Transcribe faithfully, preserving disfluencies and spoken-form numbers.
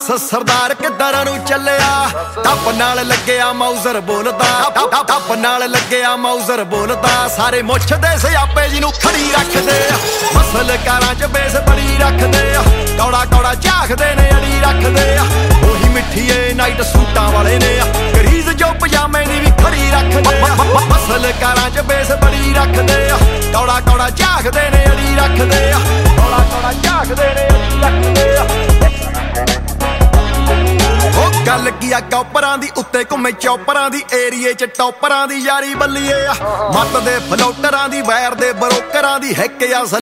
ਸਰਦਾਰ ਕਿੱਧਰ ਨੂੰ ਚੱਲਿਆ ਟੱਪ ਨਾਲ ਲੱਗਿਆ ਮੌਜ਼ਰ ਬੋਲਦਾ ਟੱਪ ਨਾਲ ਲੱਗਿਆ ਮੌਜ਼ਰ ਬੋਲਦਾ ਸਾਰੇ ਮੁੱਛ ਦੇ ਸਿਆਪੇ ਜੀ ਨੂੰ ਖੜੀ ਰੱਖਦੇ ਆ ਮਸਲ ਕਾਰਾਂ ਚ ਬੇਸ ਬੜੀ ਰੱਖਦੇ ਆ ਕੌੜਾ ਕੌੜਾ ਝਾਕਦੇ ਨੇ ਅੜੀ ਰੱਖਦੇ ਆ ਉਹੀ ਮਿੱਠੀਏ ਨਾਈਟ ਸੂਟਾਂ ਵਾਲੇ ਨੇ ਆ ਗਰੀਜ਼ ਜੋ ਪਜਾਮੇ ਦੀ ਵੀ ਖੜੀ ਰੱਖਦੇ ਆ ਮਸਲ ਕਾਰਾਂ ਚ ਬੇਸ ਬੜੀ ਰੱਖਦੇ ਆ ਕੌੜਾ ਕੌੜਾ ਝਾਕਦੇ ਨੇ ਅੜੀ ਰੱਖਦੇ ਆ ਕੌੜਾ ਕੌੜਾ ਝਾਕਦੇ ਨੇ ਅੜੀ ਰੱਖਦੇ ਆ ਗੱਲ ਕੀ ਆ ਕੌਪਰਾਂ ਦੀ ਉੱਤੇ ਘੁੰਮੇ ਚੌਪਰਾਂ ਦੀ ਏਰੀਏ ਚ ਟੌਪਰਾਂ ਦੀ ਯਾਰੀ ਬੱਲੀਏ ਆ ਮੱਤ ਦੇ ਫਲੋਟਰਾਂ ਦੀ ਵੈਰ ਦੇ ਬਰੋਕਰਾਂ ਦੀ ਹੈਕ ਆ